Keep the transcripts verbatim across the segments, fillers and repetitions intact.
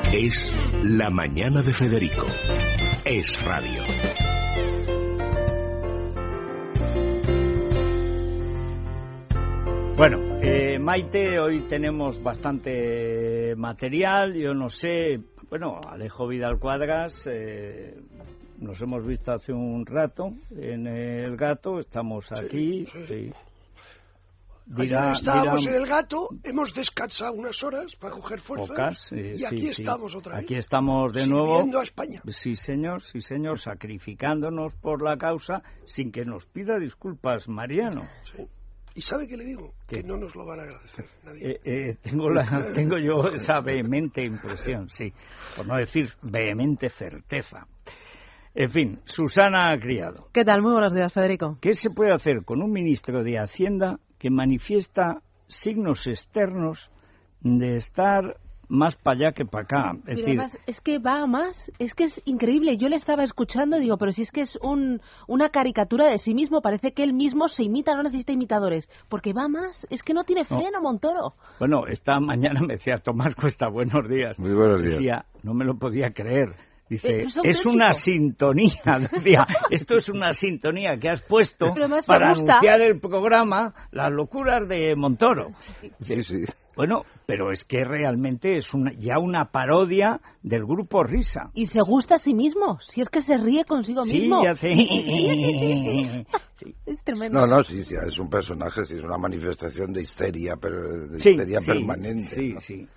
Es La Mañana de Federico. Es radio. Bueno, eh, Maite, hoy tenemos bastante material, yo no sé, bueno, Alejo Vidal Cuadras, eh, nos hemos visto hace un rato en El Gato, estamos aquí, sí, sí. sí. Dirá, Ayer estábamos dirá, en El Gato, hemos descansado unas horas para coger fuerzas pocas, eh, y sí, aquí sí. estamos otra vez. Aquí estamos de nuevo. nuevo. A España. Sí, señor, sí, señor, sacrificándonos por la causa sin que nos pida disculpas, Mariano. Sí. ¿Y sabe qué le digo? ¿Qué? Que no nos lo van a agradecer nadie. Eh, eh, tengo, la, tengo yo esa vehemente impresión, sí, por no decir vehemente certeza. En fin, Susana Criado. ¿Qué tal? Muy buenos días, Federico. ¿Qué se puede hacer con un ministro de Hacienda que manifiesta signos externos de estar más para allá que para acá? Es Pero decir, además es que va a más, es que es increíble. Yo le estaba escuchando y digo, pero si es que es un, una caricatura de sí mismo, parece que él mismo se imita, no necesita imitadores, porque va a más, es que no tiene freno, no. Montoro. Bueno, esta mañana me decía Tomás Cuesta, buenos días. Muy buenos días. Decía, no me lo podía creer. Dice, Eh, es, es una sintonía, decía, esto es una sintonía que has puesto para anunciar el programa Las locuras de Montoro. Sí, sí. Bueno, pero es que realmente es una, ya una parodia del grupo Risa. Y se gusta a sí mismo, si es que se ríe consigo sí, mismo. Hace... Sí, sí, sí, sí, sí. Es tremendo. No, no, sí, sí, es un personaje, sí, es una manifestación de histeria, pero de sí, histeria sí, permanente. Sí, ¿no? sí.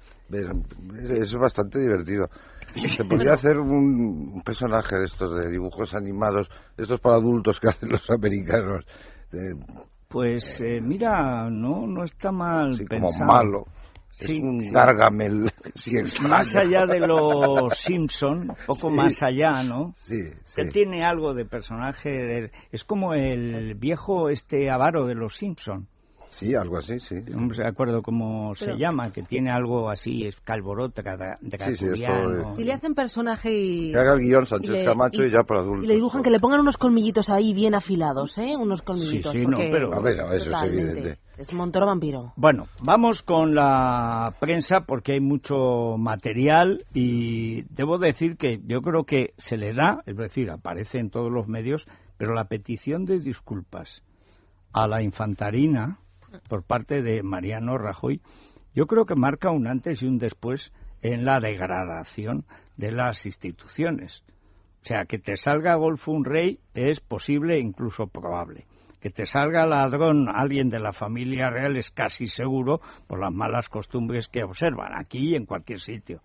Es bastante divertido. Se podría hacer un, un personaje de estos, de dibujos animados, de estos para adultos que hacen los americanos. De, pues eh, mira, no no está mal sí, pensado. como malo. Sí, es un sí. Gargamel. Sí, más allá de los Simpson, poco sí, más allá, ¿no? Sí, sí. Que tiene algo de personaje, de, es como el viejo este avaro de los Simpson. Sí, algo así, sí. No me acuerdo cómo Pero, se llama, que tiene algo así, es calvorote, dracuniano. Sí, sí, esto, y le hacen personaje y... Que haga el guión Sánchez y le, Camacho y, y ya para adultos. Y le dibujan, ¿no? Que le pongan unos colmillitos ahí bien afilados, ¿eh? Unos colmillitos. Sí, sí, porque... no, pero... A ver, no, eso totalmente. es evidente. Es Montoro vampiro. Bueno, vamos con la prensa porque hay mucho material y debo decir que yo creo que se le da, es decir, aparece en todos los medios, pero la petición de disculpas a la infantarina por parte de Mariano Rajoy, yo creo que marca un antes y un después en la degradación de las instituciones. O sea, que te salga golfo un rey es posible, incluso probable. Que te salga ladrón alguien de la familia real es casi seguro por las malas costumbres que observan aquí y en cualquier sitio.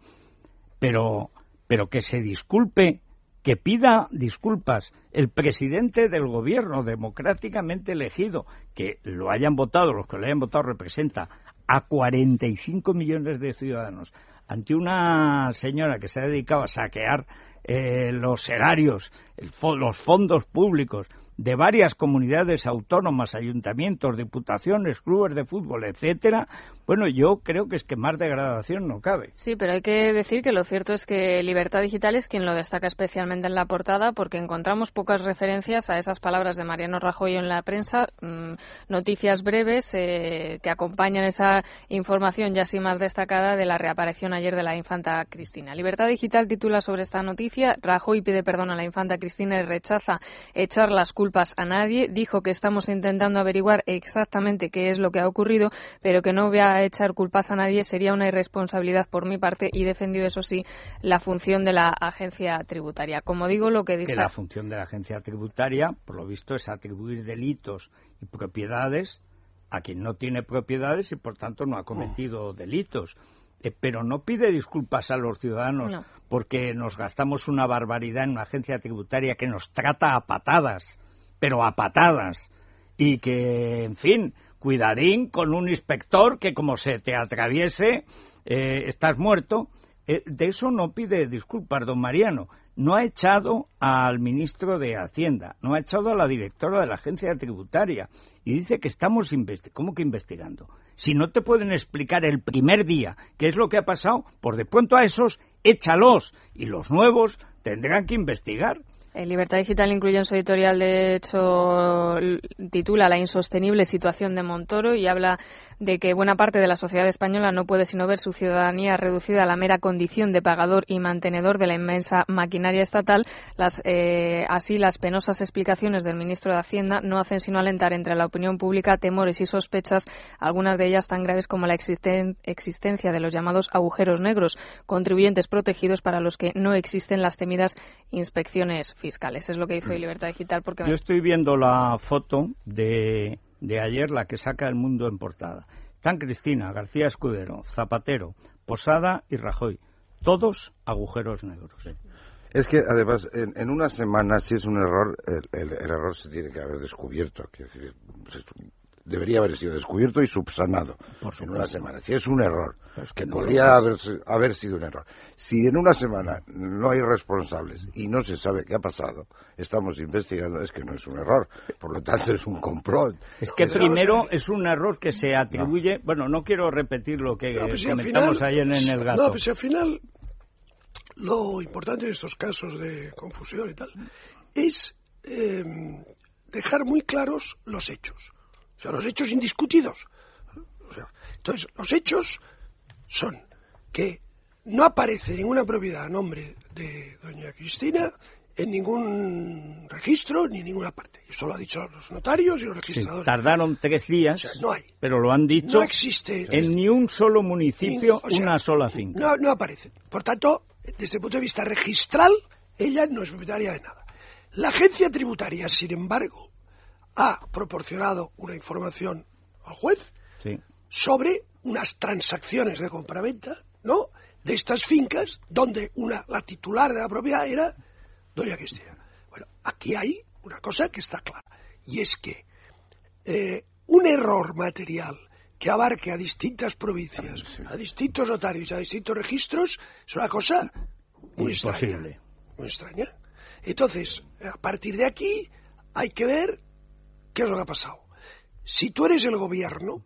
Pero, pero que se disculpe, que pida disculpas el presidente del gobierno democráticamente elegido, que lo hayan votado, los que lo hayan votado representa a cuarenta y cinco millones de ciudadanos, ante una señora que se ha dedicado a saquear eh, los erarios, el fo- los fondos públicos de varias comunidades autónomas, ayuntamientos, diputaciones, clubes de fútbol, etcétera. Bueno, yo creo que es que más degradación no cabe. Sí, pero hay que decir que lo cierto es que Libertad Digital es quien lo destaca especialmente en la portada, porque encontramos pocas referencias a esas palabras de Mariano Rajoy en la prensa, mmm, noticias breves eh, que acompañan esa información ya así más destacada de la reaparición ayer de la infanta Cristina. Libertad Digital titula sobre esta noticia: Rajoy pide perdón a la infanta Cristina y rechaza echar las culpas a nadie. Dijo que estamos intentando averiguar exactamente qué es lo que ha ocurrido, pero que no voy a echar culpas a nadie, sería una irresponsabilidad por mi parte, y defendió, eso sí, la función de la agencia tributaria. Como digo, lo que dice... Que la función de la agencia tributaria, por lo visto, es atribuir delitos y propiedades a quien no tiene propiedades y, por tanto, no ha cometido delitos. Eh, pero no pide disculpas a los ciudadanos no. porque nos gastamos una barbaridad en una agencia tributaria que nos trata a patadas, pero a patadas, y que, en fin, cuidadín con un inspector que como se te atraviese, eh, estás muerto. Eh, de eso no pide disculpas, don Mariano. No ha echado al ministro de Hacienda, no ha echado a la directora de la agencia tributaria, y dice que estamos investigando. ¿Cómo que investigando? Si no te pueden explicar el primer día qué es lo que ha pasado, por de pronto a esos échalos, y los nuevos tendrán que investigar. El Libertad Digital incluye en su editorial, de hecho, titula La insostenible situación de Montoro y habla de que buena parte de la sociedad española no puede sino ver su ciudadanía reducida a la mera condición de pagador y mantenedor de la inmensa maquinaria estatal. Las, eh, así, las penosas explicaciones del ministro de Hacienda no hacen sino alentar entre la opinión pública temores y sospechas, algunas de ellas tan graves como la existen, existencia de los llamados agujeros negros, contribuyentes protegidos para los que no existen las temidas inspecciones fiscales. Es lo que dice hoy Libertad Digital. Porque yo estoy viendo la foto de... de ayer, la que saca El Mundo en portada. Están Cristina, García Escudero, Zapatero, Posada y Rajoy. Todos agujeros negros. Es que, además, en, en una semana, si es un error, el, el, el error se tiene que haber descubierto. Quiero decir, debería haber sido descubierto y subsanado en una semana. Si es un error, es que, que no podría haber, haber sido un error. Si en una semana no hay responsables y no se sabe qué ha pasado, estamos investigando, es que no es un error. Por lo tanto, es un complot. Es que primero es un error que se atribuye... No. Bueno, no quiero repetir lo que no, pues comentamos final, ayer en El Gato. No, pues al final, lo importante de estos casos de confusión y tal, es eh, dejar muy claros los hechos. O sea, los hechos indiscutidos. O sea, entonces, los hechos son que no aparece ninguna propiedad a nombre de doña Cristina en ningún registro ni en ninguna parte. Esto lo han dicho los notarios y los registradores. Sí, tardaron tres días, o sea, no hay, pero lo han dicho. No existe en ni un solo municipio, ni, o sea, una sola finca. No, no aparece. Por tanto, desde el punto de vista registral, ella no es propietaria de nada. La agencia tributaria, sin embargo, ha proporcionado una información al juez sí. sobre unas transacciones de compraventa, ¿no?, de estas fincas donde una la titular de la propiedad era doña Cristina. Bueno, aquí hay una cosa que está clara, y es que eh, un error material que abarque a distintas provincias, sí. a distintos notarios, a distintos registros, es una cosa muy imposible. extraña. Muy extraña. Entonces, a partir de aquí hay que ver ¿qué es lo que ha pasado? Si tú eres el gobierno,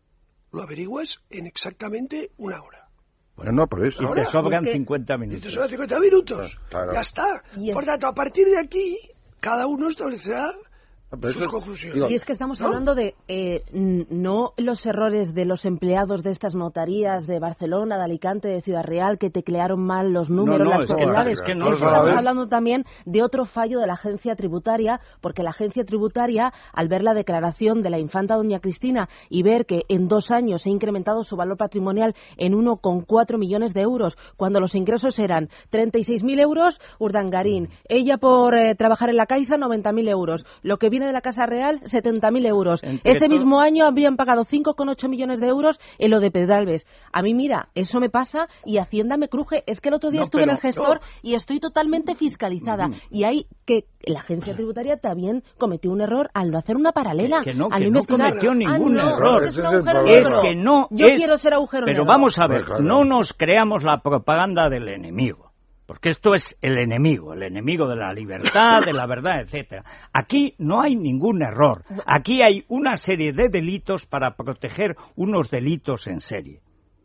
lo averiguas en exactamente una hora. Bueno, no, pero eso... Y te sobran cincuenta minutos. Y te sobran cincuenta minutos. Claro. Ya está. Por tanto, a partir de aquí, cada uno establecerá Pero sus eso, conclusiones. digo, y es que estamos ¿no? hablando de eh, no los errores de los empleados de estas notarías de Barcelona, de Alicante, de Ciudad Real, que teclearon mal los números, no, no, las es propiedades. Que, es que no, es que estamos hablando también de otro fallo de la agencia tributaria, porque la agencia tributaria, al ver la declaración de la infanta doña Cristina y ver que en dos años se ha incrementado su valor patrimonial en uno coma cuatro millones de euros, cuando los ingresos eran treinta y seis mil euros, Urdangarín, ella por eh, trabajar en la Caixa, noventa mil euros, lo que viene de la Casa Real, setenta mil euros. Entre Ese todo... mismo año habían pagado cinco coma ocho millones de euros en lo de Pedralbes. A mí, mira, eso me pasa y Hacienda me cruje. Es que el otro día no, estuve pero... en el gestor no. y estoy totalmente fiscalizada. Mm. Y hay que... La agencia tributaria también cometió un error al no hacer una paralela. Es que no, al que no cometió ningún ah, no, error. Es, un agujero es negro. que no Yo es... quiero ser agujero Pero negro. vamos a ver, claro. no nos creamos la propaganda del enemigo. Porque esto es el enemigo, el enemigo de la libertad, de la verdad, etcétera. Aquí no hay ningún error. Aquí hay una serie de delitos para proteger unos delitos en serie.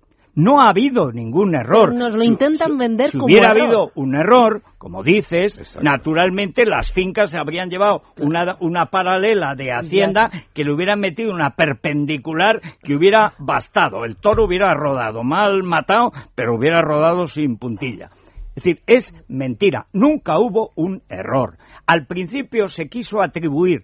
No ha habido ningún error. Nos lo intentan si, vender si como hubiera error. habido un error, como dices, Exacto. naturalmente las fincas se habrían llevado una, una paralela de Hacienda que le hubieran metido una perpendicular que hubiera bastado. El toro hubiera rodado, mal matado, pero hubiera rodado sin puntilla. Es decir, es mentira. Nunca hubo un error. Al principio se quiso atribuir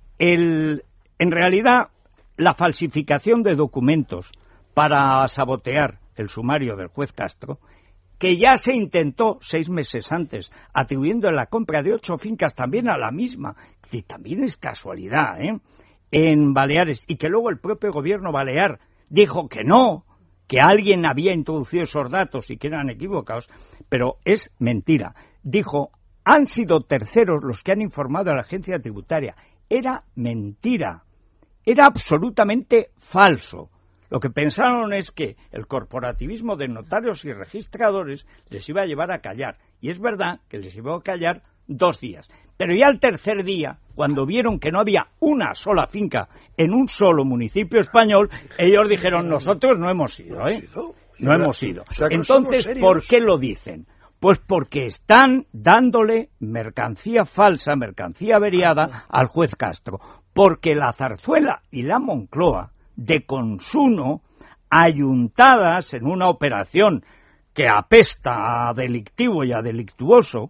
el, en realidad la falsificación de documentos para sabotear el sumario del juez Castro, que ya se intentó seis meses antes, atribuyendo la compra de ocho fincas también a la misma. Es decir, también es casualidad, ¿eh? En Baleares, y que luego el propio gobierno balear dijo que no, que alguien había introducido esos datos y que eran equivocados, pero es mentira. Dijo, han sido terceros los que han informado a la agencia tributaria. Era mentira, era absolutamente falso. Lo que pensaron es que el corporativismo de notarios y registradores les iba a llevar a callar. Y es verdad que les iba a callar dos días. Pero ya el tercer día, cuando vieron que no había una sola finca en un solo municipio español, ellos dijeron, nosotros no hemos ido, ¿eh? No hemos ido. O sea, que no Entonces, somos serios. ¿por qué lo dicen? Pues porque están dándole mercancía falsa, mercancía averiada al juez Castro. Porque la Zarzuela y la Moncloa, de consuno, ayuntadas en una operación que apesta a delictivo y a delictuoso,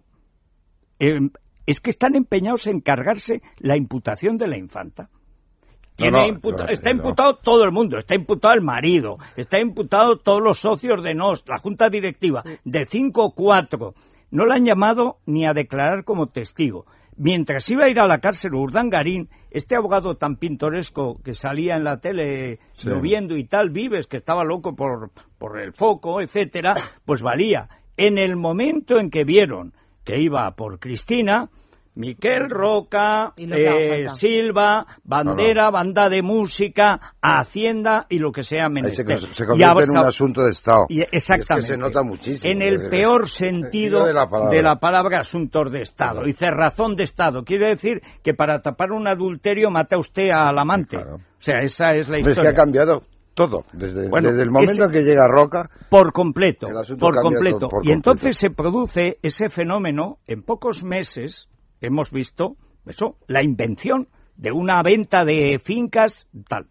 eh, es que están empeñados en cargarse la imputación de la infanta. No, no, imputa- no, está no. imputado todo el mundo, está imputado el marido, está imputado todos los socios de N O S, la junta directiva, de cinco cuatro. No la han llamado ni a declarar como testigo. Mientras iba a ir a la cárcel Urdangarín, este abogado tan pintoresco que salía en la tele Sí. lloviendo y tal, Vives, que estaba loco por, por el foco, etcétera, pues valía. En el momento en que vieron que iba por Cristina, Miquel Roca, Y lo que haga eh, falta. Silva, Bandera, No, no. banda de música, Hacienda y lo que sea Ahí se, menester. se Y convierte ahora en se- un asunto de Estado. y- exactamente. Y es que se nota muchísimo. En el desde- peor sentido de la palabra. de la palabra asuntos de Estado. Claro. Y cerrazón de Estado. Quiere decir que para tapar un adulterio mata usted al amante. Claro. O sea, esa es la Pero es que historia. ha cambiado todo. Desde, Bueno, desde el momento ese- en que llega Roca, Por completo, El asunto por cambia completo. todo por Y entonces completo. se produce ese fenómeno, en pocos meses hemos visto eso, la invención de una venta de fincas, tal.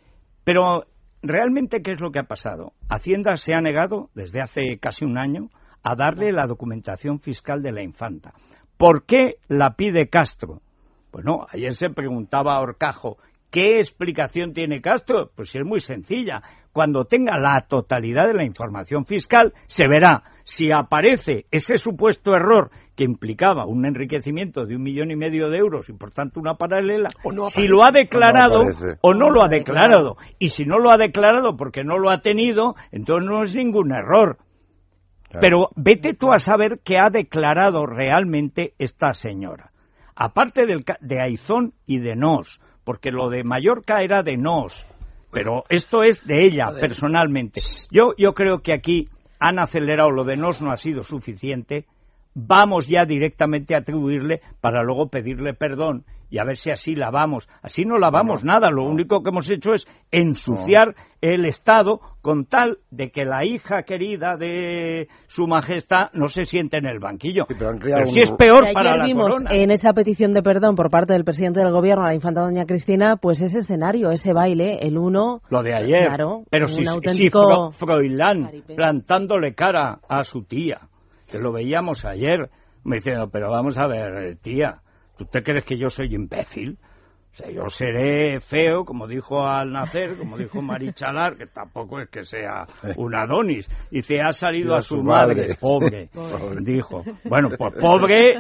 Pero realmente, ¿qué es lo que ha pasado? Hacienda se ha negado desde hace casi un año a darle la documentación fiscal de la infanta. ¿Por qué la pide Castro? Bueno, ayer se preguntaba a Horcajo, ¿qué explicación tiene Castro? Pues es muy sencilla. Cuando tenga la totalidad de la información fiscal, se verá si aparece ese supuesto error que implicaba un enriquecimiento de un millón y medio de euros y por tanto una paralela, O no si aparece. lo ha declarado O no aparece. o no No lo lo ha ha declarado. Y si no lo ha declarado porque no lo ha tenido, entonces no es ningún error. claro, Pero vete tú a saber qué ha declarado realmente esta señora. Aparte del, ca- de Aizón y de Nos, porque lo de Mallorca era de Nos, pero esto es de ella A ver. personalmente. Yo, yo creo que aquí han acelerado, lo de Nos no ha sido suficiente, vamos ya directamente a atribuirle para luego pedirle perdón y a ver si así lavamos. Así no lavamos No, nada, lo no. único que hemos hecho es ensuciar el Estado con tal de que la hija querida de su majestad no se siente en el banquillo. Sí, pero han creado Pero si un- es peor Y para ayer la vimos corona. en esa petición de perdón por parte del presidente del gobierno a la infanta doña Cristina, pues ese escenario, ese baile, el uno... Lo de ayer. Claro, pero un si, si auténtico Fro- Froilán jaripeo. plantándole cara a su tía, que lo veíamos ayer, me diciendo, pero vamos a ver, eh, tía, ¿tú te crees que yo soy imbécil? O sea, yo seré feo, como dijo al nacer, como dijo Marichalar, que tampoco es que sea un Adonis. Dice, ha salido Y a su madre, pobre, Pobre. dijo. Bueno, pues pobre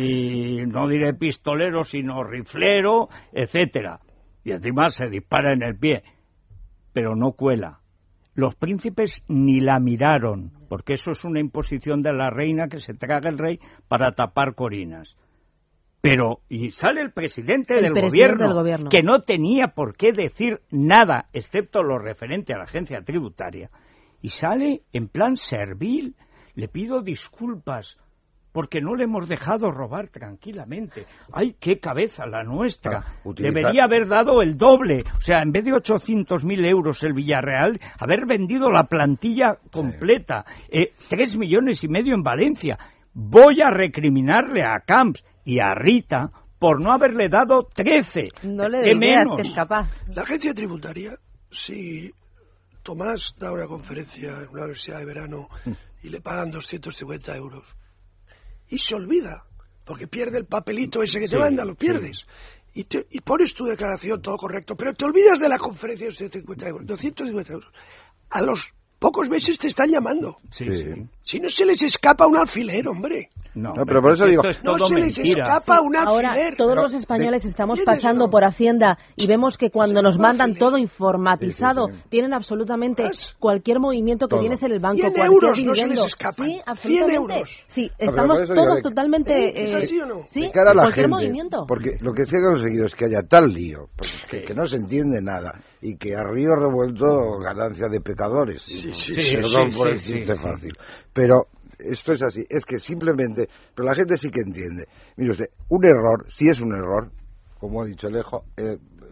y no diré pistolero, sino riflero, etcétera. Y encima se dispara en el pie, pero no cuela. Los príncipes ni la miraron, porque eso es una imposición de la reina que se traga el rey para tapar corinas. Pero, y sale el presidente, El del, presidente gobierno, del gobierno. que no tenía por qué decir nada, excepto lo referente a la agencia tributaria, y sale en plan servil, le pido disculpas, porque no le hemos dejado robar tranquilamente. ¡Ay, qué cabeza la nuestra! Ah, utiliza- Debería haber dado el doble. O sea, en vez de ochocientos mil euros el Villarreal, haber vendido la plantilla completa. Eh, tres millones y medio en Valencia. Voy a recriminarle a Camps y a Rita por no haberle dado trece. No le ¿Qué dé ideas, menos? que es capaz. La agencia tributaria, si Tomás da una conferencia en una universidad de verano y le pagan doscientos cincuenta euros y se olvida, porque pierde el papelito ese que Sí, te manda, lo sí. pierdes. Y, te- y pones tu declaración todo correcto, pero te olvidas de la conferencia de doscientos cincuenta euros. doscientos cincuenta euros. A los pocos meses te están llamando. Sí, Sí. sí. Si no se les escapa un alfiler, hombre. No, No, pero por eso digo- esto es No todo se les mentira. escapa un Ahora, alfiler. todos Pero, los españoles de- estamos ¿Entiendes pasando o no? por Hacienda y vemos que cuando Sí, nos un mandan alfiler. todo informatizado, Sí, sí, sí. tienen absolutamente ¿Más? cualquier movimiento que Todo. tienes en el banco, cien cualquier euros no se les dividendo. escapan. Sí, cien absolutamente. euros. Sí, pero estamos por eso digo todos de- totalmente... ¿Es eh, así o no? Sí, de cara a la cualquier gente, movimiento. porque lo que se ha conseguido es que haya tal lío, porque Sí. que, que no se entiende nada, y que a río revuelto ganancia de pecadores. Sí, sí, sí, Perdón sí, por sí, el sí, chiste sí. fácil. Pero esto es así, es que simplemente, pero la gente sí que entiende. Mire usted, un error, si es un error, como ha dicho Alejo, eh,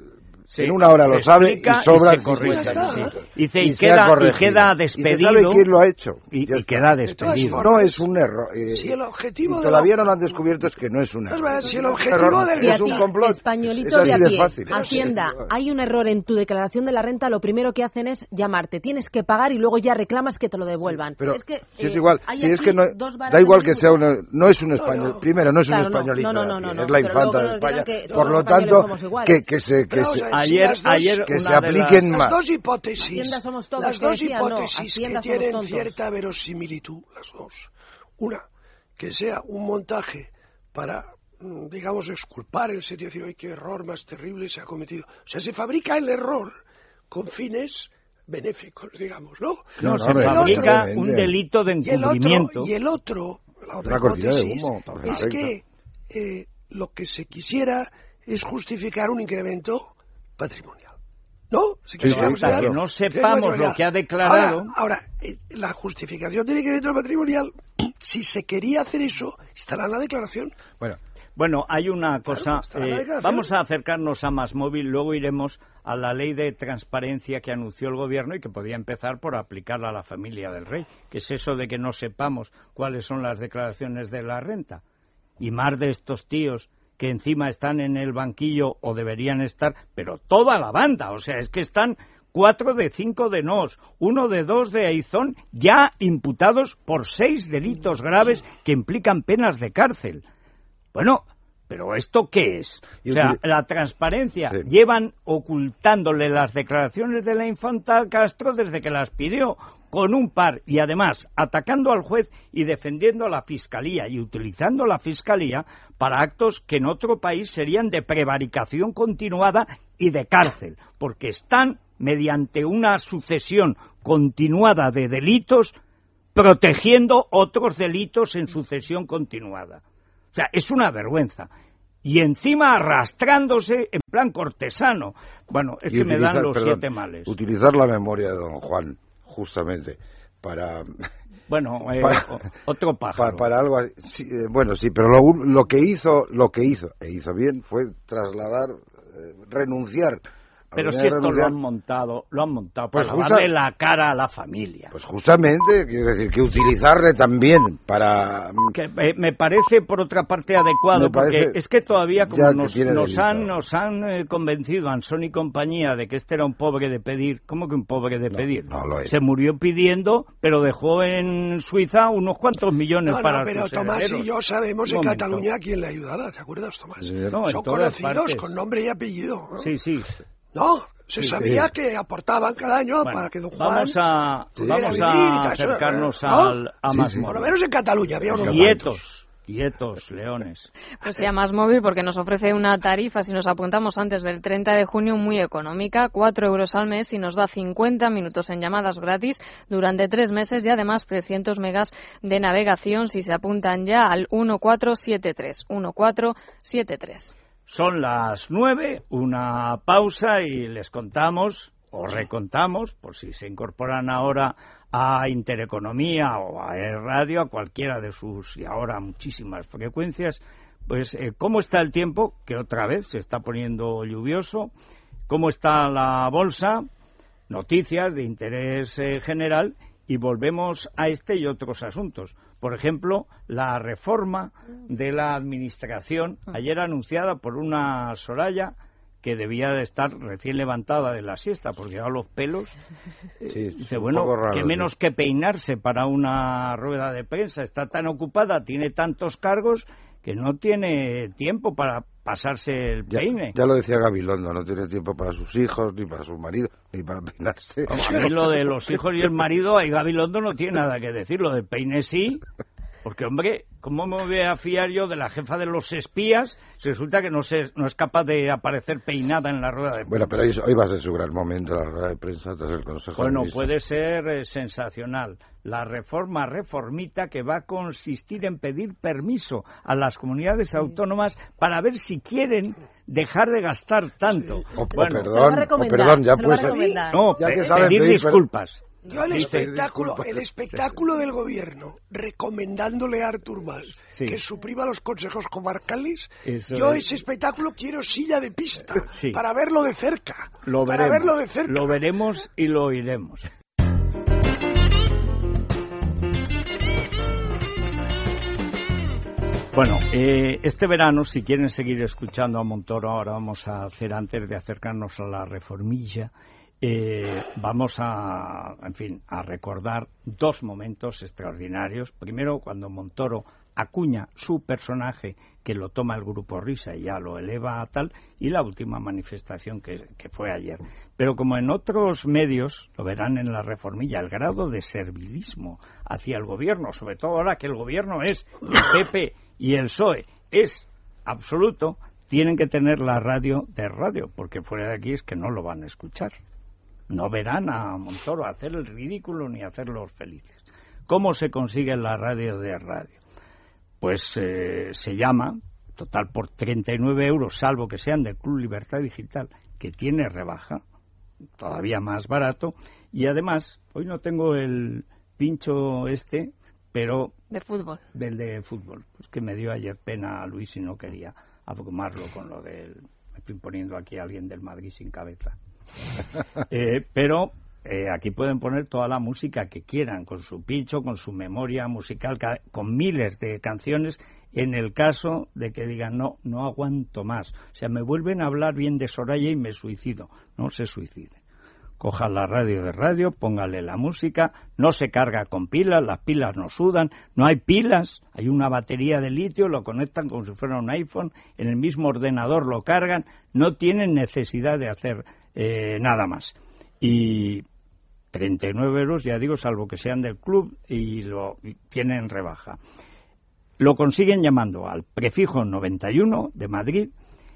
se, en una hora lo sabe y sobra y se corrige, cincuenta sí. minutos. Y, se, y, y, queda, y queda despedido. Y se sabe quién lo ha hecho. Y, y queda despedido. No es un error. Eh, si el objetivo si todavía la... no lo han descubierto es que no es un error. Si el objetivo del... es un complot. Españolito es de a de pie. fácil. Hacienda, hay un error en tu declaración de la renta, lo primero que hacen es llamarte. Tienes que pagar y luego ya reclamas que te lo devuelvan. Sí, pero es que, si eh, es igual, si es que no, da igual que sea una, no es un español, no, no. primero no es claro, un españolito, no, no, no, no, es la infanta de España, por lo tanto que, que se que se, ayer, dos, ayer que se apliquen las, más. Las dos hipótesis, somos todos, las dos decía, hipótesis no, que tienen cierta verosimilitud, las dos. Una, que sea un montaje para, digamos, exculpar el sitio y decir, ¡ay, qué error más terrible se ha cometido! O sea, se fabrica el error con fines benéficos, digamos, ¿no? No, no se fabrica otro, un delito de encubrimiento. Y el otro, y el otro la otra hipótesis, es que eh, lo que se quisiera es justificar un incremento patrimonial. ¿No? Si sí, sí, hasta que no sepamos lo que ha declarado. Ahora, ahora eh, la justificación del incremento patrimonial, si se quería hacer eso, estará en la declaración. Bueno, bueno, hay una cosa, claro, eh, vamos a acercarnos a MásMóvil, luego iremos a la ley de transparencia que anunció el gobierno y que podría empezar por aplicarla a la familia del rey, que es eso de que no sepamos cuáles son las declaraciones de la renta. Y más de estos tíos que encima están en el banquillo o deberían estar, pero toda la banda, o sea, es que están cuatro de cinco de Nos, uno de dos de Aizón, ya imputados por seis delitos graves que implican penas de cárcel. Bueno, pero ¿esto qué es? O sea, la transparencia, sí. Llevan ocultándole las declaraciones de la infanta Castro desde que las pidió, con un par, y además atacando al juez y defendiendo a la Fiscalía y utilizando la Fiscalía para actos que en otro país serían de prevaricación continuada y de cárcel, porque están, mediante una sucesión continuada de delitos, protegiendo otros delitos en sucesión continuada. O sea, es una vergüenza. Y encima arrastrándose en plan cortesano. Bueno, es y que utilizar, me dan los perdón, siete males. Utilizar la memoria de don Juan, justamente, para... Bueno, eh, para, otro pájaro. Para, para algo así, sí, eh, bueno, sí, pero lo, lo que hizo, lo que hizo, e hizo bien, fue trasladar, eh, renunciar. Pero si esto lo han montado, lo han montado para pues darle la cara a la familia. Pues justamente, quiero decir, que utilizarle también para... Que eh, me parece, por otra parte, adecuado, porque es que todavía como nos, nos han, nos han eh, convencido Ansón y compañía de que este era un pobre de pedir, ¿cómo que un pobre de no, pedir? No lo es. Se murió pidiendo, pero dejó en Suiza unos cuantos millones no, para no, pero sus Tomás herederos. y yo sabemos en Cataluña quién le ayudaba, ¿te acuerdas, Tomás? Sí, no, son conocidos partes. Con nombre y apellido, ¿no? Sí, sí. No, se sí, sabía sí. que aportaban cada año bueno, para que don Juan... Vamos a, sí, vamos a acercarnos ¿no? al, a sí, MásMóvil. Sí. Por lo menos en Cataluña había unos Quietos, quietos, leones. Pues sí, a MásMóvil porque nos ofrece una tarifa, si nos apuntamos antes del treinta de junio, muy económica, cuatro euros al mes y nos da cincuenta minutos en llamadas gratis durante tres meses y además trescientos megas de navegación si se apuntan ya al uno cuatro siete tres, uno cuatro siete tres. Son las nueve, una pausa y les contamos, o recontamos, por si se incorporan ahora a Intereconomía o a E Radio, a cualquiera de sus, y ahora muchísimas frecuencias, pues eh, cómo está el tiempo, que otra vez se está poniendo lluvioso, cómo está la bolsa, noticias de interés eh, general, y volvemos a este y otros asuntos. Por ejemplo, la reforma de la Administración, ayer anunciada por una Soraya que debía de estar recién levantada de la siesta, porque a los pelos, sí, dice, bueno, raro, que menos sí. que peinarse para una rueda de prensa, está tan ocupada, tiene tantos cargos, que no tiene tiempo para pasarse el peine. Ya, ya lo decía Gabilondo, no tiene tiempo para sus hijos, ni para sus maridos, ni para peinarse. Como a mí lo de los hijos y el marido, ahí Gabilondo no tiene nada que decir, lo del peine sí, porque hombre, ¿cómo me voy a fiar yo de la jefa de los espías si resulta que no, se, no es capaz de aparecer peinada en la rueda de prensa? Bueno, pero hoy, hoy va a ser su gran momento la rueda de prensa tras el Consejo Bueno, de Ministros. Puede ser eh, sensacional. La reforma reformita que va a consistir en pedir permiso a las comunidades autónomas para ver si quieren dejar de gastar tanto. Sí. O, bueno, o perdón, o perdón, ya puede ser. No, ya que saben pedir disculpas. Yo el Dice, espectáculo, disculpa. el espectáculo del gobierno recomendándole a Artur Mas Sí. que suprima los consejos comarcales, Eso yo es. ese espectáculo quiero silla de pista Sí. para verlo de cerca. Lo para veremos, verlo de cerca. lo veremos y lo oiremos. Bueno, eh, este verano, si quieren seguir escuchando a Montoro, ahora vamos a hacer, antes de acercarnos a la reformilla, eh, vamos a, en fin, a recordar dos momentos extraordinarios. Primero, cuando Montoro acuña su personaje, que lo toma el Grupo Risa y ya lo eleva a tal, y la última manifestación que, que fue ayer. Pero como en otros medios, lo verán en la reformilla, el grado de servilismo hacia el gobierno, sobre todo ahora que el gobierno es el P P y el P S O E, es absoluto, tienen que tener la radio de radio, porque fuera de aquí es que no lo van a escuchar. No verán a Montoro hacer el ridículo ni hacerlos felices. ¿Cómo se consigue la radio de radio? Pues eh, se llama, total por treinta y nueve euros, salvo que sean del Club Libertad Digital, que tiene rebaja, todavía más barato, y además, hoy no tengo el pincho este, pero... De fútbol. Del de fútbol, pues que me dio ayer pena a Luis y no quería abrumarlo con lo del... Me estoy poniendo aquí a alguien del Madrid sin cabeza. eh, pero... Eh, aquí pueden poner toda la música que quieran, con su pincho, con su memoria musical, con miles de canciones, en el caso de que digan, no, no aguanto más. O sea, me vuelven a hablar bien de Soraya y me suicido. No se suicide. Coja la radio de radio, póngale la música, no se carga con pilas, las pilas no sudan, no hay pilas, hay una batería de litio, lo conectan como si fuera un iPhone, en el mismo ordenador lo cargan, no tienen necesidad de hacer eh, nada más. Y treinta y nueve euros, ya digo, salvo que sean del club y lo y tienen rebaja. Lo consiguen llamando al prefijo noventa y uno de Madrid,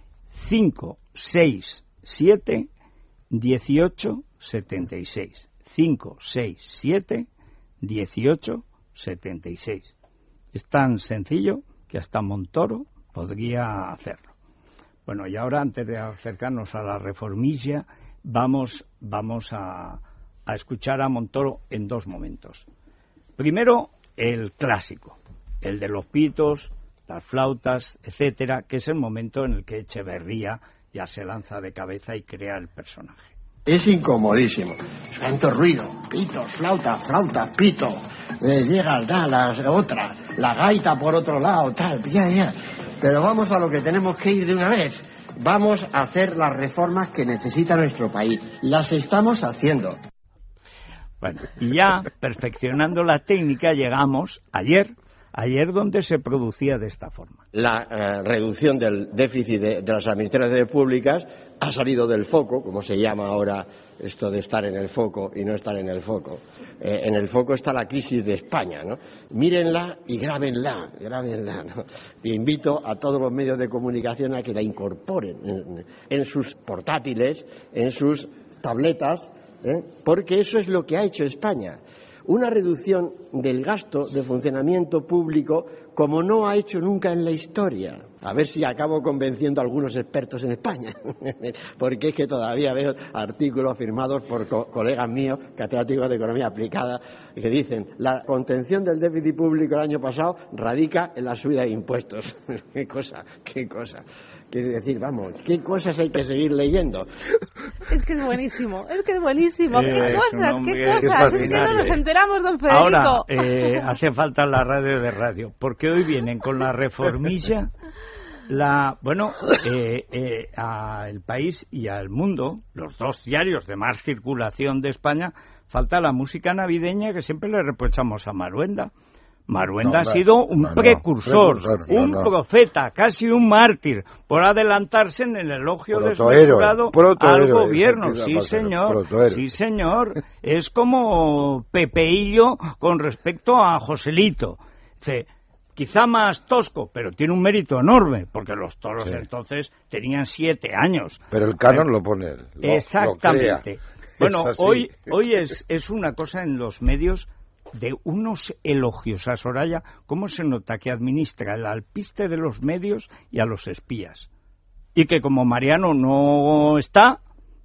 cinco seis siete dieciocho setenta y seis. cinco seis siete dieciocho setenta y seis. Es tan sencillo que hasta Montoro podría hacerlo. Bueno, y ahora, antes de acercarnos a la reformilla, Vamos, vamos a, a escuchar a Montoro en dos momentos. Primero, el clásico, el de los pitos, las flautas, etcétera, que es el momento en el que Echeverría ya se lanza de cabeza y crea el personaje. Es incomodísimo. Tanto ruido, pitos, flauta, flauta, pito. Eh, llega, da, la otra, la gaita por otro lado, tal, ya, ya. Pero vamos a lo que tenemos que ir de una vez. Vamos a hacer las reformas que necesita nuestro país. Las estamos haciendo. Bueno, y ya perfeccionando la técnica llegamos ayer, ayer donde se producía de esta forma. La eh, reducción del déficit de, de las administraciones públicas ha salido del foco, como se llama ahora esto de estar en el foco y no estar en el foco. Eh, en el foco está la crisis de España, ¿no? Mírenla y grábenla, grábenla, ¿no? Y invito a todos los medios de comunicación a que la incorporen en, en sus portátiles, en sus tabletas, ¿eh? Porque eso es lo que ha hecho España. Una reducción del gasto de funcionamiento público como no ha hecho nunca en la historia. A ver si acabo convenciendo a algunos expertos en España, porque es que todavía veo artículos firmados por co colegas míos, catedráticos de Economía Aplicada, que dicen la contención del déficit público el año pasado radica en la subida de impuestos. qué cosa, qué cosa. Quiere decir, vamos, qué cosas hay que seguir leyendo. Es que es buenísimo, es que es buenísimo. Eh, ¿Qué cosas, hombre, qué cosas? Es, es que no nos enteramos, don Federico. Ahora, eh, hace falta la radio de radio, porque hoy vienen con la reformilla, la bueno, eh, eh, al país y al mundo, los dos diarios de más circulación de España, falta la música navideña que siempre le reprochamos a Maruenda. Maruenda no, ha sido un no, no, precursor, precursor, un no, no. profeta, casi un mártir, por adelantarse en el elogio Protohéroe, desmesurado al protohéroe, gobierno. efectivamente, Sí, señor, protohéroe. sí, señor. Es como Pepeillo con respecto a Joselito. Dice, quizá más tosco, pero tiene un mérito enorme, porque los toros Sí. entonces tenían siete años. Pero el canon lo pone él. Lo, Exactamente. Lo crea. Bueno, Es así. hoy, hoy es, es una cosa en los medios de unos elogios a Soraya, cómo se nota que administra el alpiste de los medios y a los espías. Y que como Mariano no está,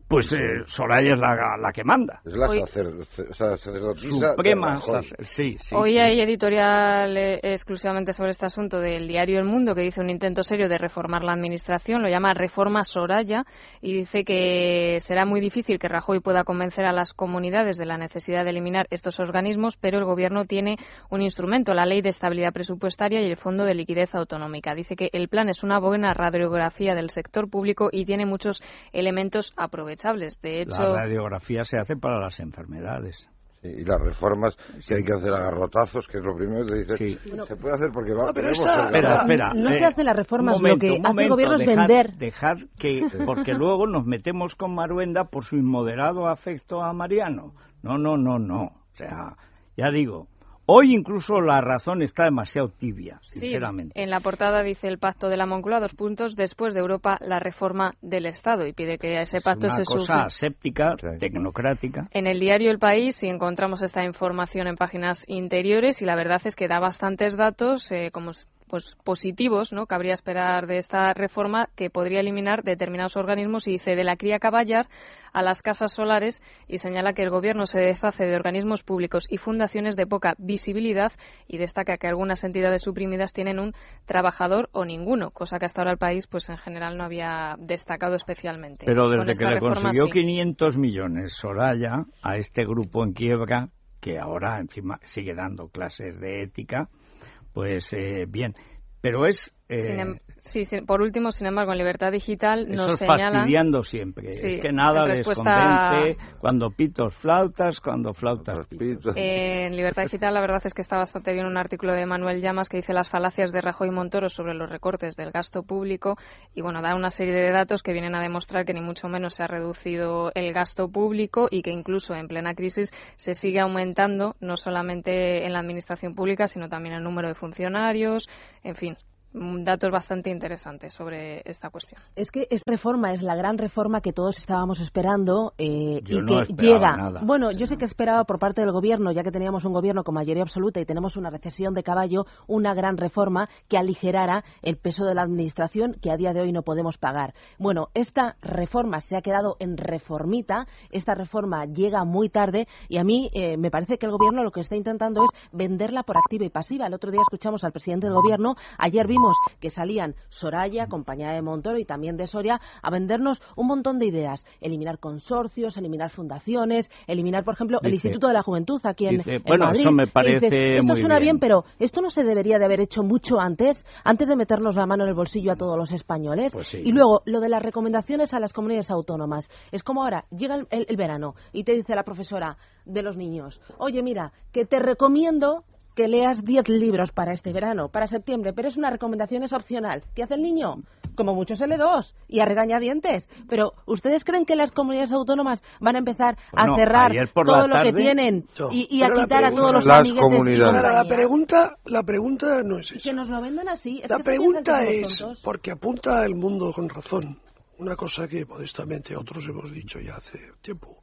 pues eh, Soraya es la, la que manda. Es la Hoy, sacer, sacerdotisa Suprema, de Rajoy. sí, sí. Hoy sí. hay editorial eh, exclusivamente sobre este asunto del diario El Mundo, que dice un intento serio de reformar la administración, lo llama Reforma Soraya, y dice que será muy difícil que Rajoy pueda convencer a las comunidades de la necesidad de eliminar estos organismos, pero el Gobierno tiene un instrumento, la Ley de Estabilidad Presupuestaria y el Fondo de Liquidez Autonómica. Dice que el plan es una buena radiografía del sector público y tiene muchos elementos aprovechables. De hecho, la radiografía se hace para las enfermedades. Sí, y las reformas que hay que hacer a garrotazos, que es lo primero que dice, Sí. se puede hacer porque va, No, pero tenemos esta- el Espera, ganado. espera. No eh, se hacen las reformas, un momento, lo que un hace el momento, gobierno es dejad- vender. Dejad que, porque luego nos metemos con Maruenda por su inmoderado afecto a Mariano. No, no, no, no. O sea, ya digo, hoy incluso la razón está demasiado tibia, sinceramente. Sí, en la portada dice el pacto de la Moncloa, dos puntos, después de Europa, la reforma del Estado, y pide que a ese pacto es se una cosa sume. aséptica, Sí. tecnocrática. En el diario El País sí encontramos esta información en páginas interiores y la verdad es que da bastantes datos eh, como pues positivos, ¿no? Cabría esperar de esta reforma, que podría eliminar determinados organismos, y dice de la cría caballar a las casas solares, y señala que el Gobierno se deshace de organismos públicos y fundaciones de poca visibilidad, y destaca que algunas entidades suprimidas tienen un trabajador o ninguno, cosa que hasta ahora el País pues en general no había destacado especialmente. Pero Con desde esta que le reforma, consiguió sí. quinientos millones Soraya a este grupo en quiebra, que ahora encima sigue dando clases de ética, pues eh, bien. Pero es... Eh, Sin em- sí, sí, por último, sin embargo, en Libertad Digital eso nos es señalan... fastidiando siempre. Sí, es que nada en les respuesta- convence cuando pitos flautas, cuando flautas pitos. En Libertad Digital la verdad es que está bastante bien un artículo de Manuel Llamas que dice las falacias de Rajoy y Montoro sobre los recortes del gasto público, y bueno, da una serie de datos que vienen a demostrar que ni mucho menos se ha reducido el gasto público y que incluso en plena crisis se sigue aumentando, no solamente en la administración pública, sino también el número de funcionarios, en fin. Datos bastante interesantes sobre esta cuestión. Es que esta reforma es la gran reforma que todos estábamos esperando eh, Yo y no que esperaba llega. nada. Bueno, Sí. yo sé que esperaba por parte del gobierno, ya que teníamos un gobierno con mayoría absoluta y tenemos una recesión de caballo, una gran reforma que aligerara el peso de la administración que a día de hoy no podemos pagar. Bueno, esta reforma se ha quedado en reformita, esta reforma llega muy tarde y a mí eh, me parece que el gobierno lo que está intentando es venderla por activa y pasiva. El otro día escuchamos al presidente del gobierno, ayer vimos que salían Soraya, compañera de Montoro y también de Soria, a vendernos un montón de ideas. Eliminar consorcios, eliminar fundaciones, eliminar, por ejemplo, el Dice- Instituto de la Juventud aquí en, dice, en bueno, Madrid. eso me Y dices, parece esto muy suena bien. bien, pero esto no se debería de haber hecho mucho antes, antes de meternos la mano en el bolsillo a todos los españoles. Pues sí. Y luego, lo de las recomendaciones a las comunidades autónomas. Es como ahora, llega el, el- el verano y te dice la profesora de los niños, oye, mira, que te recomiendo que leas diez libros para este verano, para septiembre, pero es una recomendación, es opcional. ¿Qué hace el niño? Como mucho se lee dos y a regañadientes. Pero ¿ustedes creen que las comunidades autónomas van a empezar Bueno, a cerrar ayer por todo la lo que tarde- tienen No, y, y a pero la quitar a todos los Las amiguetes y comunidades. Ahora, la compañía? pregunta, la pregunta no es Y esa. que nos lo vendan así. Es La que se piensan pregunta que somos es, tontos. porque apunta el mundo con razón, una cosa que modestamente otros hemos dicho ya hace tiempo,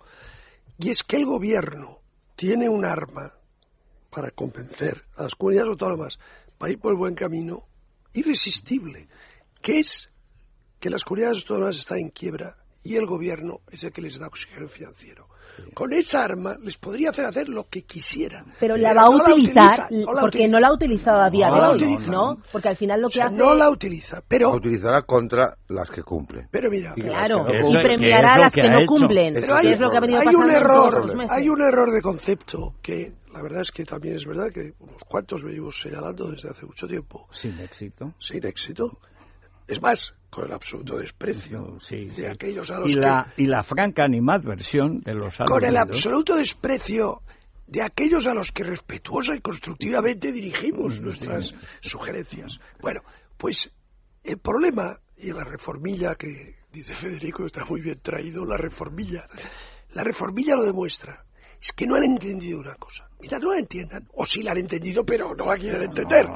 y es que el gobierno tiene un arma para convencer a las comunidades autónomas para ir por el buen camino irresistible, que es que las comunidades autónomas están en quiebra y el gobierno es el que les da oxígeno financiero. Con esa arma les podría hacer hacer lo que quisieran. Pero la va a no la utilizar, utiliza, no la porque utiliza. no la ha utilizado a día No de la hoy, utiliza. ¿no? Porque al final lo O que sea, hace... no la utiliza, pero, La utilizará contra las que cumplen. pero mira, Y las Claro, que no Eso y es- cumplen. premiará que es a lo las que que ha no hecho. cumplen, Pero que hay- es lo que ha venido hay pasando un en todos los error, meses. hay un error de concepto que la verdad es que también es verdad que unos cuantos venimos señalando desde hace mucho tiempo, Sin éxito. sin éxito. Es más, con el absoluto desprecio No, sí, de sí. aquellos a los Y que... la, y la franca animadversión de los con el aludidos. absoluto desprecio de aquellos a los que respetuosa y constructivamente dirigimos nuestras sugerencias. Bueno, pues el problema, y la reformilla que dice Federico está muy bien traído, la reformilla, la reformilla lo demuestra, es que no han entendido una cosa. Mira, no la entiendan, o sí la han entendido, pero no la quieren entender.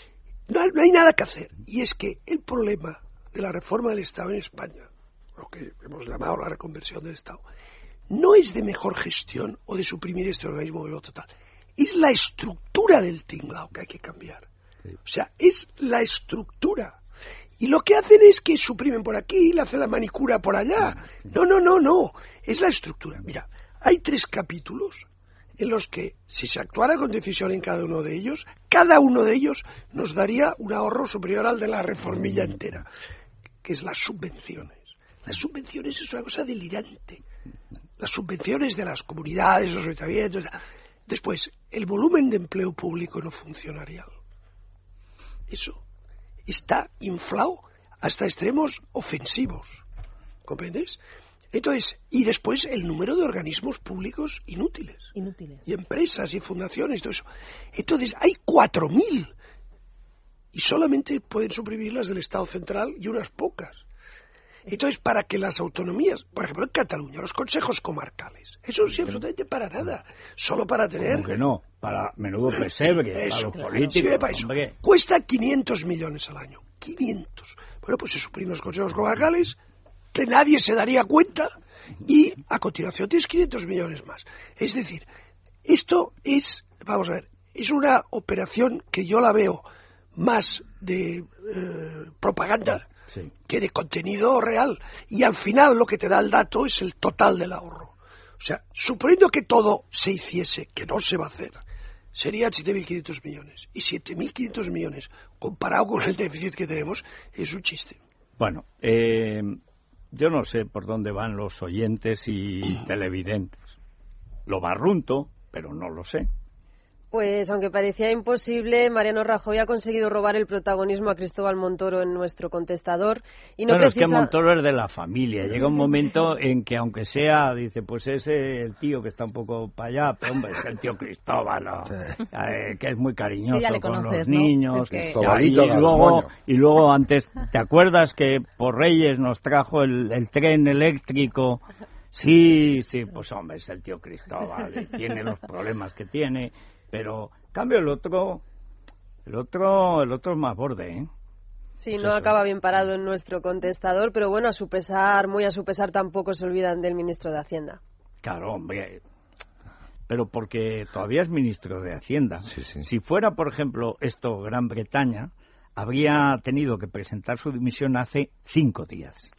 No, no hay nada que hacer, y es que el problema de la reforma del Estado en España, lo que hemos llamado la reconversión del Estado, no es de mejor gestión o de suprimir este organismo de lo total. Es la estructura del tinglao que hay que cambiar. O sea, es la estructura. Y lo que hacen es que suprimen por aquí, le hacen la manicura por allá. No, no, no, no. Es la estructura. Mira, hay tres capítulos en los que, si se actuara con decisión en cada uno de ellos, cada uno de ellos nos daría un ahorro superior al de la reformilla entera, que es las subvenciones. Las subvenciones es una cosa delirante. Las subvenciones de las comunidades, los ayuntamientos. Después, el volumen de empleo público no funcionarial. Eso está inflado hasta extremos ofensivos. ¿Comprendes? Entonces, y después el número de organismos públicos inútiles. Inútiles. Y empresas y fundaciones y todo eso. Entonces, hay cuatro mil. Y solamente pueden suprimir las del Estado central y unas pocas. Entonces, para que las autonomías, por ejemplo en Cataluña, los consejos comarcales, eso sí, absolutamente para nada, solo para tener... ¿Cómo que no? Para menudo pesebre, eso, para los políticos, sí, para eso. Cuesta quinientos millones al año, quinientos. Bueno, pues se suprimen los consejos comarcales, que nadie se daría cuenta, y a continuación tienes quinientos millones más. Es decir, esto es, vamos a ver, es una operación que yo la veo más de eh, propaganda, sí, que de contenido real, y al final lo que te da el dato es el total del ahorro. O sea, suponiendo que todo se hiciese, que no se va a hacer, serían siete mil quinientos millones, y siete mil quinientos millones comparado con el déficit que tenemos es un chiste. Bueno, eh, yo no sé por dónde van los oyentes y televidentes. Lo barrunto, pero no lo sé. Pues aunque parecía imposible, Mariano Rajoy ha conseguido robar el protagonismo a Cristóbal Montoro en nuestro contestador. Y no bueno, precisa... es que Montoro es de la familia. Llega un momento en que, aunque sea, dice, pues ese el tío que está un poco para allá, pero hombre, es el tío Cristóbal, ¿no? eh, que es muy cariñoso con conoces, los niños. Es que... y, y, luego, y luego antes, ¿te acuerdas que por Reyes nos trajo el, el tren eléctrico? Sí, sí, pues hombre, es el tío Cristóbal, y tiene los problemas que tiene. Pero, en cambio, el otro, el otro, el otro es más borde, ¿eh? Sí, no acaba bien parado en nuestro contestador, pero bueno, a su pesar, muy a su pesar, tampoco se olvidan del ministro de Hacienda. Claro, hombre, pero porque todavía es ministro de Hacienda. Sí, sí. Si fuera, por ejemplo, esto Gran Bretaña, habría tenido que presentar su dimisión hace cinco días.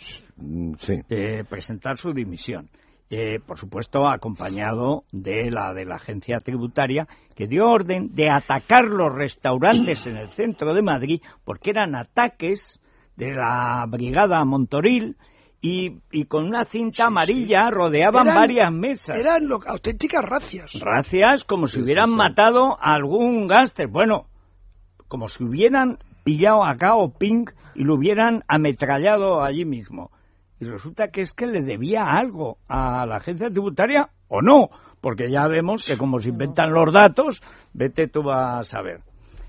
Sí. Eh, presentar su dimisión. Eh, por supuesto, acompañado de la de la agencia tributaria, que dio orden de atacar los restaurantes en el centro de Madrid, porque eran ataques de la brigada Montoril, y, y con una cinta sí, amarilla sí. rodeaban eran, varias mesas. Eran lo, auténticas racias. Racias, como si hubieran sí, sí, sí. matado a algún gángster. Bueno, como si hubieran pillado a Cao Ping y lo hubieran ametrallado allí mismo. Y resulta que es que le debía algo a la agencia tributaria, o no, porque ya vemos que como se inventan los datos, vete tú a saber.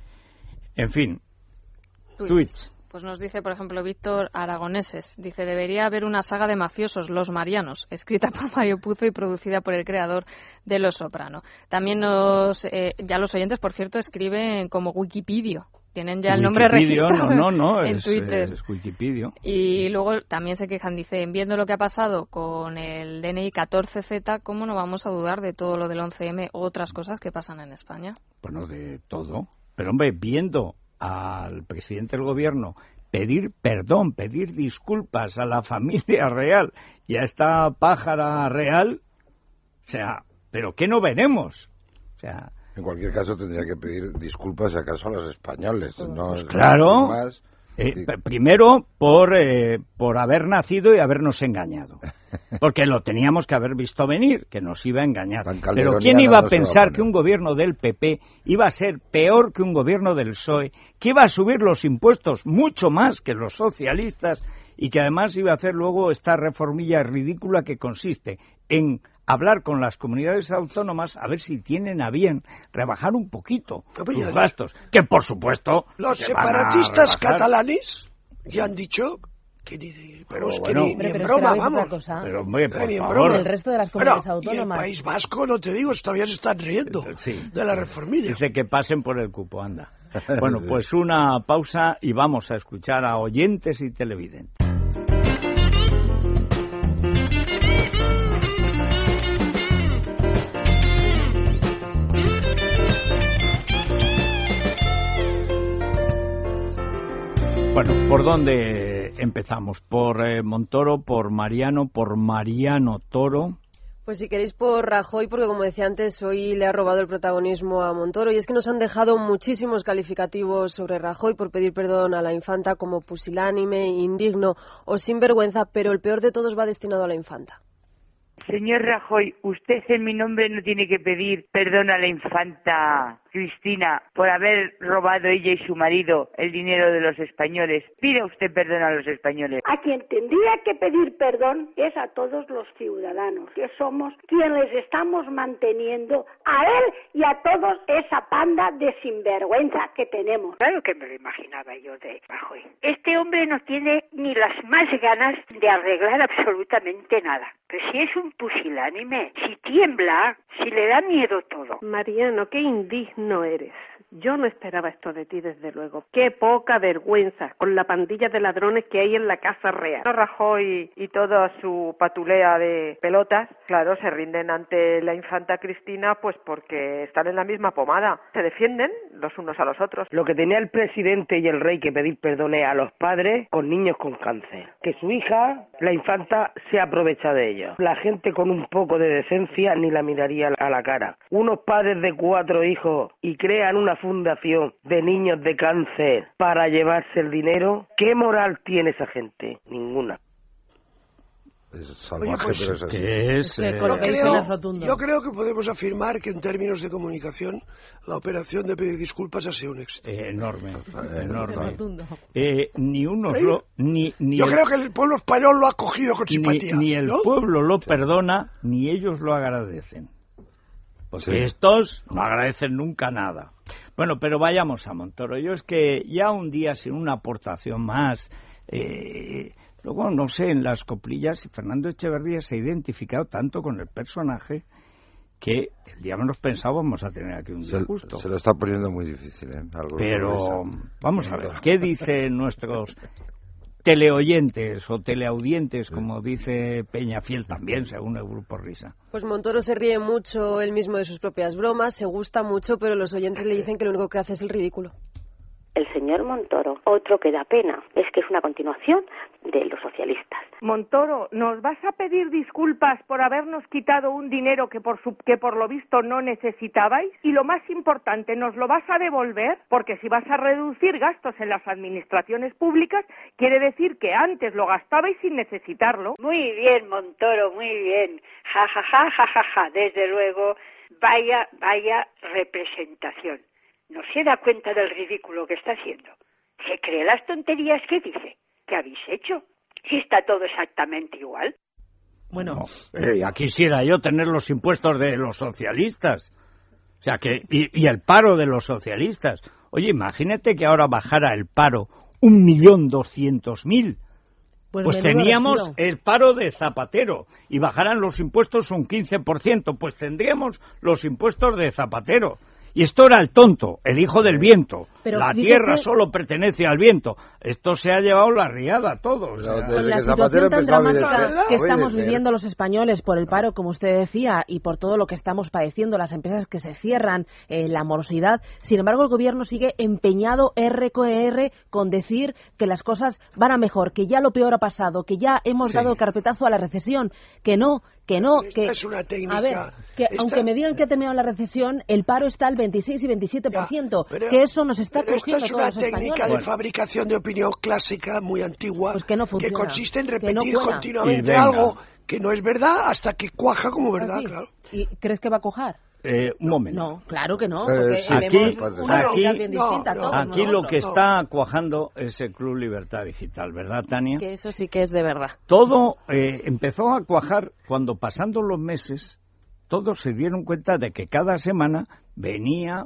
En fin, tweets. tweets. Pues nos dice, por ejemplo, Víctor Aragoneses, dice, debería haber una saga de mafiosos, Los Marianos, escrita por Mario Puzo y producida por el creador de Los Soprano. También nos, eh, ya los oyentes, por cierto, escriben como Wikipedia. Tienen ya el nombre Wikipedia, registrado no, no, no, en es, Twitter. Es Wikipedia. Y luego también se quejan, dicen, viendo lo que ha pasado con el D N I catorce Z, ¿cómo no vamos a dudar de todo lo del once eme o otras cosas que pasan en España? Bueno, de todo. Pero, hombre, viendo al presidente del gobierno pedir perdón, pedir disculpas a la familia real y a esta pájara real, o sea, ¿pero qué no veremos? O sea... En cualquier caso tendría que pedir disculpas, si acaso, a los españoles. ¿No? Pues claro, más, eh, sí. primero por, eh, por haber nacido y habernos engañado. Porque lo teníamos que haber visto venir, que nos iba a engañar. Pero ¿quién iba a pensar que un gobierno del P P iba a ser peor que un gobierno del P S O E, que iba a subir los impuestos mucho más que los socialistas y que además iba a hacer luego esta reformilla ridícula que consiste en hablar con las comunidades autónomas a ver si tienen a bien rebajar un poquito sus gastos, que por supuesto los separatistas catalanes ya han dicho que ni, pero, pero es que bueno, ni, ni en broma, vamos. Pero hombre, por favor. El resto de las comunidades bueno, autónomas. Y el País Vasco, no te digo, todavía se están riendo sí. de la reformilla. Dice que pasen por el cupo, anda. Bueno, pues una pausa y vamos a escuchar a oyentes y televidentes. Bueno, ¿por dónde empezamos? ¿Por eh, Montoro, por Mariano, por Mariano Toro? Pues si queréis por Rajoy, porque como decía antes, hoy le ha robado el protagonismo a Montoro, y es que nos han dejado muchísimos calificativos sobre Rajoy por pedir perdón a la infanta, como pusilánime, indigno o sinvergüenza, pero el peor de todos va destinado a la infanta. Señor Rajoy, usted en mi nombre no tiene que pedir perdón a la infanta Cristina por haber robado ella y su marido el dinero de los españoles. Pida usted perdón a los españoles. A quien tendría que pedir perdón es a todos los ciudadanos, que somos quienes estamos manteniendo a él y a todos esa panda de sinvergüenza que tenemos. Claro que me lo imaginaba yo de Rajoy. Este hombre no tiene ni las más ganas de arreglar absolutamente nada. Pero si es un pusilánime, si tiembla, si le da miedo todo. Mariano, qué indigno eres. Yo no esperaba esto de ti, desde luego. Qué poca vergüenza con la pandilla de ladrones que hay en la Casa Real. Rajoy y toda su patulea de pelotas, claro, se rinden ante la infanta Cristina, pues porque están en la misma pomada. Se defienden los unos a los otros. Lo que tenía el presidente y el rey que pedir perdón es a los padres con niños con cáncer. Que su hija, la infanta, se aprovecha de ellos. La gente con un poco de decencia ni la miraría a la cara. Unos padres de cuatro hijos y crean una fundación de niños de cáncer para llevarse el dinero. ¿Qué moral tiene esa gente? Ninguna. Es salvaje, Oye, pues, pero es así. Es, eh, yo, creo, yo creo que podemos afirmar que en términos de comunicación la operación de pedir disculpas ha sido un éxito. Eh, enorme, enorme. Eh, ni uno ¿Sí? lo, ni, ni Yo el, creo que el pueblo español lo ha cogido con ni, simpatía. ni el ¿no? pueblo lo perdona, ni ellos lo agradecen. Porque Sí. estos no agradecen nunca nada. Bueno, pero vayamos a Montoro. Yo es que ya un día sin una aportación más... Eh, Luego, no sé, en las coplillas, Fernando Echeverría se ha identificado tanto con el personaje que el día menos pensábamos a tener aquí un día Se, justo. se lo está poniendo muy difícil, ¿eh? Algo Pero vamos a ver, ¿qué dicen nuestros teleoyentes o teleaudientes, como dice Peñafiel también, según el Grupo Risa? Pues Montoro se ríe mucho él mismo de sus propias bromas, se gusta mucho, pero los oyentes le dicen que lo único que hace es el ridículo. El señor Montoro, otro que da pena, es que es una continuación de los socialistas. Montoro, ¿nos vas a pedir disculpas por habernos quitado un dinero que por, su, que por lo visto no necesitabais? Y lo más importante, ¿nos lo vas a devolver? Porque si vas a reducir gastos en las administraciones públicas, quiere decir que antes lo gastabais sin necesitarlo. Muy bien, Montoro, muy bien. Ja, ja, ja, ja, ja, ja. Desde luego, vaya, vaya representación. No se da cuenta del ridículo que está haciendo. ¿Se cree las tonterías que dice? ¿Qué habéis hecho? Si está todo exactamente igual. Bueno, no, eh, ya quisiera yo tener los impuestos de los socialistas. O sea, que y, y el paro de los socialistas. Oye, imagínate que ahora bajara el paro un millón doscientos mil. Pues, pues teníamos respiro. El paro de Zapatero y bajaran los impuestos un quince por ciento. Pues tendríamos los impuestos de Zapatero. Y esto era el tonto, el hijo del viento. Pero la fíjese, tierra solo pertenece al viento. Esto se ha llevado la riada a todos. O sea, con la situación tan dramática que estamos viviendo los españoles por el paro, como usted decía, y por todo lo que estamos padeciendo, las empresas que se cierran, eh, la morosidad. Sin embargo, el gobierno sigue empeñado R con R con decir que las cosas van a mejor, que ya lo peor ha pasado, que ya hemos sí. dado carpetazo a la recesión, que no, que no, esta que... es una técnica. A ver, que esta... aunque me digan que ha terminado la recesión, el paro está al veintiséis y veintisiete por ciento, ya, pero, que eso nos está cogiendo todos los españoles. Esta es una técnica de bueno. fabricación de opinión clásica, muy antigua, pues que, no funciona, que consiste en repetir no continuamente algo que no es verdad hasta que cuaja como verdad, ¿Ah, sí? claro. ¿Y crees que va a cuajar? Eh, un momento. No, claro que no, porque eh, sí. aquí, una aquí, bien distinta. no, todos, aquí no, lo no, que no. está cuajando es el Club Libertad Digital, ¿verdad, Tania? Que eso sí que es de verdad. Todo eh, empezó a cuajar cuando, pasando los meses, todos se dieron cuenta de que cada semana venía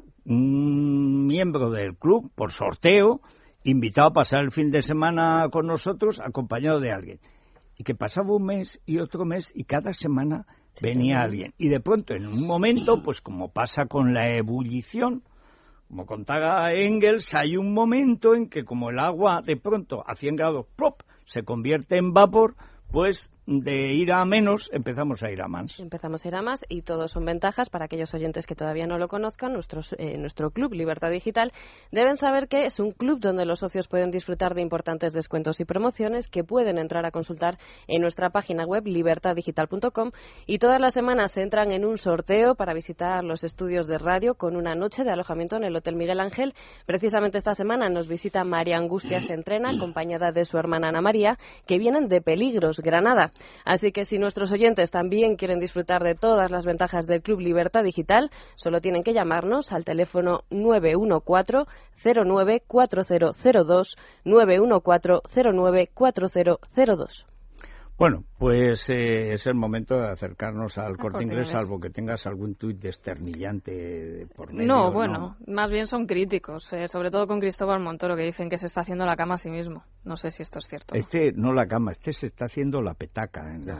un miembro del club por sorteo, invitado a pasar el fin de semana con nosotros, acompañado de alguien. Y que pasaba un mes y otro mes y cada semana sí, venía sí. alguien. Y de pronto, en un momento, pues como pasa con la ebullición, como contaba Engels, hay un momento en que como el agua de pronto a cien grados ¡plop!, se convierte en vapor, pues de ir a menos, empezamos a ir a más. Empezamos a ir a más y todo son ventajas para aquellos oyentes que todavía no lo conozcan. Nuestros, eh, nuestro club Libertad Digital deben saber que es un club donde los socios pueden disfrutar de importantes descuentos y promociones que pueden entrar a consultar en nuestra página web libertad digital punto com, y todas las semanas se entran en un sorteo para visitar los estudios de radio con una noche de alojamiento en el Hotel Miguel Ángel. Precisamente esta semana nos visita María Angustias Entrena, acompañada de su hermana Ana María, que vienen de Peligros, Granada. Así que si nuestros oyentes también quieren disfrutar de todas las ventajas del Club Libertad Digital, solo tienen que llamarnos al teléfono nueve uno cuatro cero nueve cuatro cero cero dos, nueve uno cuatro cero nueve cuatro cero cero dos. Bueno, pues eh, es el momento de acercarnos al Corte Corte Inglés, Inglés. salvo que tengas algún tuit desternillante por medio. No, bueno, ¿no? Más bien son críticos, eh, sobre todo con Cristóbal Montoro, que dicen que se está haciendo la cama a sí mismo. No sé si esto es cierto. Este, no la cama, este se está haciendo la petaca. En la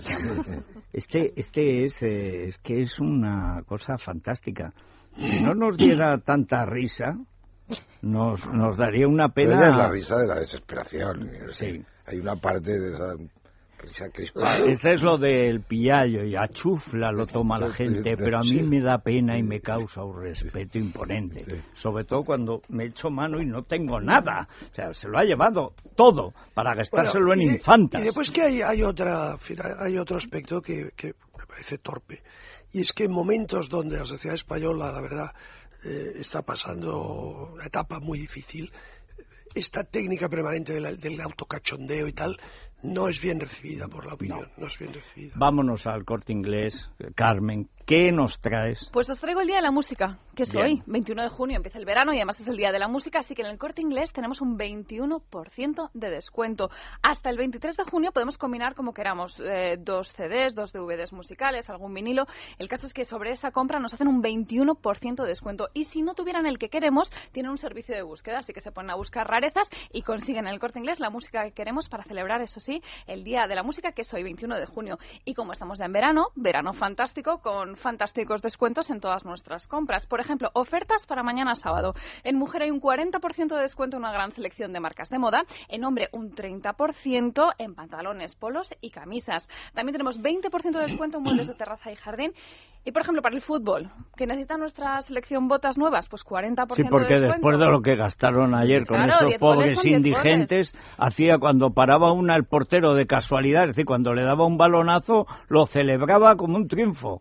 este, este es, eh, es que es una cosa fantástica. Si no nos diera tanta risa, nos, nos daría una pena. Pero ella es la risa de la desesperación. Sí. Hay una parte de esa risa crispada. Este es lo del pillallo, y a chufla lo toma la gente, pero a mí me da pena y me causa un respeto imponente. Sobre todo cuando me echo mano y no tengo nada. O sea, se lo ha llevado todo para gastárselo Bueno, en y de- infantas. Y después que hay, hay, otra, hay otro aspecto que, que me parece torpe, y es que en momentos donde la sociedad española, la verdad, eh, está pasando una etapa muy difícil, esta técnica permanente del, del autocachondeo y tal no es bien recibida por la opinión, no, no es bien recibida. Vámonos al Corte Inglés. Carmen, ¿qué nos traes? Pues os traigo el Día de la Música, que es Bien. hoy, veintiuno de junio, empieza el verano y además es el Día de la Música, así que en el Corte Inglés tenemos un veintiuno por ciento de descuento. Hasta el veintitrés de junio podemos combinar como queramos, eh, dos C Ds, dos D V Ds musicales, algún vinilo. El caso es que sobre esa compra nos hacen un veintiuno por ciento de descuento, y si no tuvieran el que queremos, tienen un servicio de búsqueda, así que se ponen a buscar rarezas y consiguen en el Corte Inglés la música que queremos para celebrar, eso sí, el Día de la Música, que es hoy, veintiuno de junio. Y como estamos ya en verano, verano fantástico, con fantásticos descuentos en todas nuestras compras. Por ejemplo, ofertas para mañana sábado. En mujer hay un cuarenta por ciento de descuento en una gran selección de marcas de moda. En hombre un treinta por ciento en pantalones, polos y camisas. También tenemos veinte por ciento de descuento en muebles de terraza y jardín. Y por ejemplo, para el fútbol, que necesita nuestra selección botas nuevas, pues cuarenta por Sí, ciento de porque descuento. después de lo que gastaron ayer con Claro, esos diez goles pobres son diez indigentes, hacía cuando paraba una el portero de casualidad, es decir, cuando le daba un balonazo, lo celebraba como un triunfo.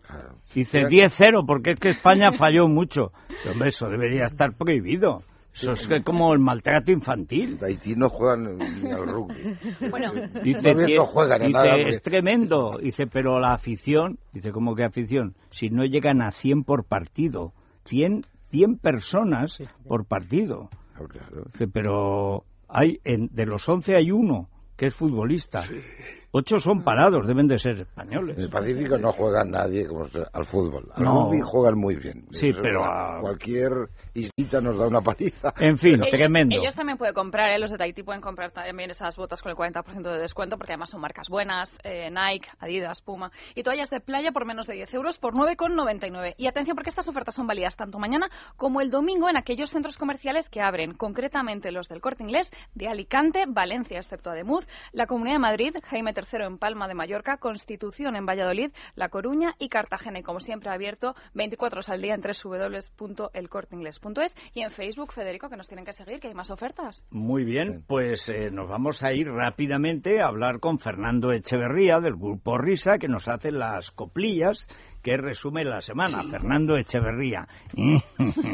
Dice diez cero, porque es que España falló mucho. Pero, hombre, eso debería estar prohibido. Eso es que como el maltrato infantil. De Haití no juegan ni al rugby. Bueno, Dice, No, bien, no juegan a dice, nada, porque- es tremendo. Dice, pero la afición, dice, ¿cómo que afición? Si no llegan a cien por partido. cien, cien personas por partido. Dice, pero hay en, de los once hay uno que es futbolista. Ocho son parados, deben de ser españoles. En el Pacífico no juega nadie como se- al fútbol. Al No. rugby juegan muy bien. Sí, Eso, pero a a- cualquier islita nos da una paliza. En fin, ellos, tremendo. ellos también pueden comprar, ¿eh? Los de Tahití pueden comprar también esas botas con el cuarenta por ciento de descuento, porque además son marcas buenas, eh, Nike, Adidas, Puma, y toallas de playa por menos de diez euros por nueve con noventa y nueve. Y atención, porque estas ofertas son válidas tanto mañana como el domingo en aquellos centros comerciales que abren, concretamente los del Corte Inglés de Alicante, Valencia, excepto Ademuz, la Comunidad de Madrid, Jaime tercero en Palma de Mallorca, Constitución en Valladolid, La Coruña y Cartagena. Y como siempre, abierto veinticuatro horas al día en doble u doble u doble u punto el corte inglés punto es y en Facebook, Federico, que nos tienen que seguir, que hay más ofertas. Muy bien, pues eh, nos vamos a ir rápidamente a hablar con Fernando Echeverría del Grupo Risa, que nos hace las coplillas que resume la semana. Fernando Echeverría.